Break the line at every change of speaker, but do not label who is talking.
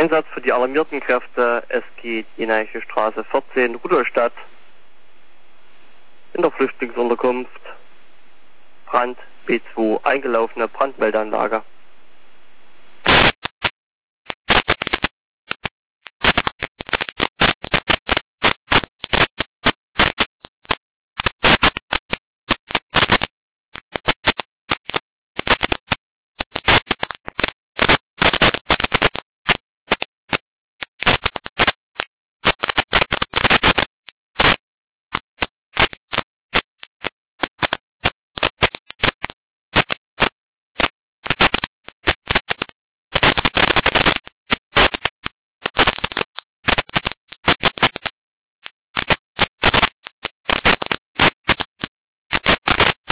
Einsatz für die alarmierten Kräfte. Es geht die Neiche Straße 14, Rudolstadt. In der Flüchtlingsunterkunft. Brand B2, eingelaufene Brandmeldeanlage.